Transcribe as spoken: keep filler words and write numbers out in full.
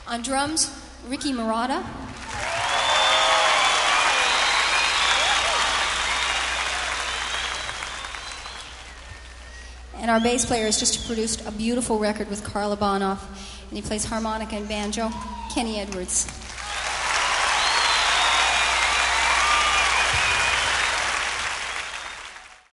On drums, Ricky Murata. And our bass player has just produced a beautiful record with Carla Bonoff, and he plays harmonica and banjo, Kenny Edwards.